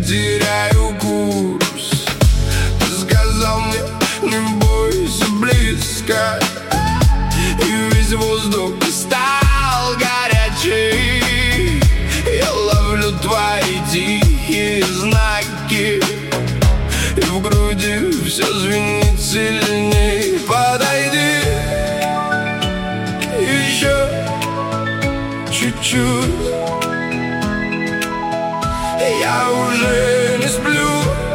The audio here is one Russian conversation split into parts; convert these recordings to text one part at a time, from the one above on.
теряю курс. Ты сказал мне, не бойся близко, и весь воздух стал горячий. Я ловлю твои тихие знаки, и в груди все звенит сильней. Подойди еще чуть-чуть, я уже не сплю.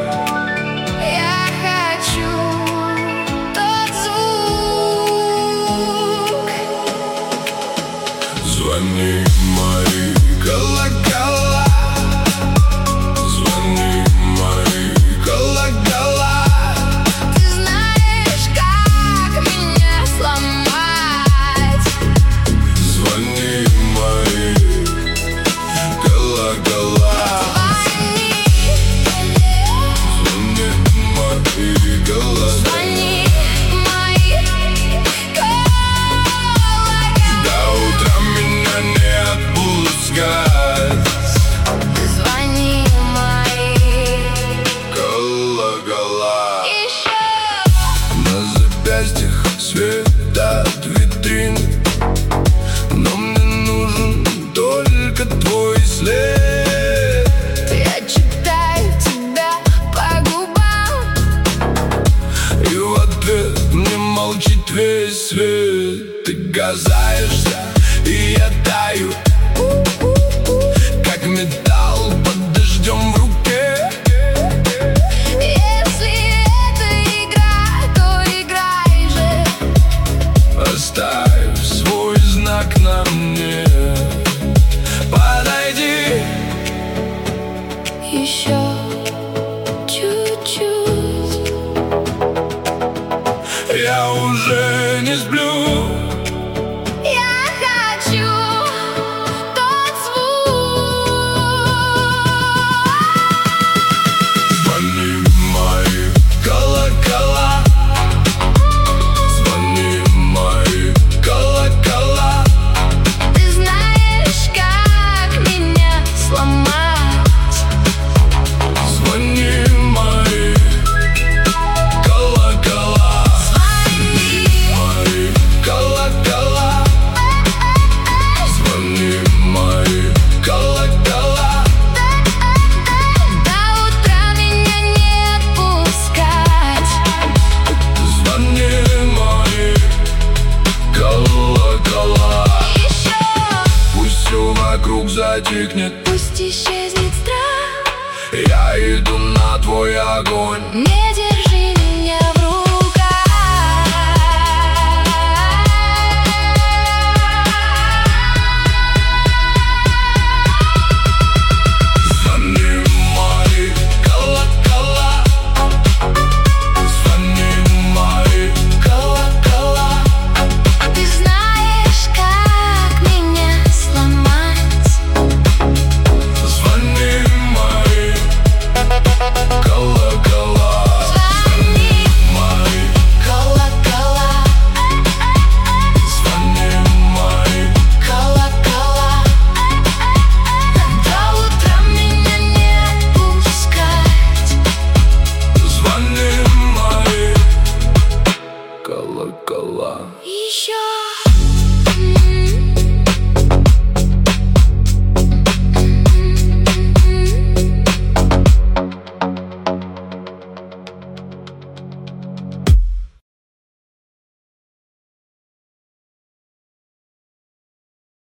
Я хочу тот звук. Звони мои колокола, звони мои колокола. Ты знаешь, как меня сломать. Звони мои колокола. Звони мои колокола. До утра меня не отпускать. Звони мои Колокола. еще. На запястьях светят витрины, но мне нужен только твой след. Я читаю тебя по губам, И в ответ мне молчит весь свет. Ты касаешься, и я таю, как металл под дождем в руке. если это игра, то играй же. Оставь свой знак на мне. Подойди Еще чуть-чуть. я уже не сплю. Я хочу тот звук. Звони мои колокола, звони мои колокола. Ты знаешь, как меня сломать. Звони мои колокола, Звони мои колокола. Звони мои колокола. до утра меня не отпускать. Звони мои колокола. Еще Пусть все вокруг затихнет, пусть исчезнет страх. я иду на твой огонь. Не